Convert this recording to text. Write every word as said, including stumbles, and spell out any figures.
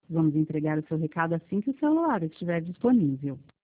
Vamos entregar o seu recado assim que o celular estiver disponível.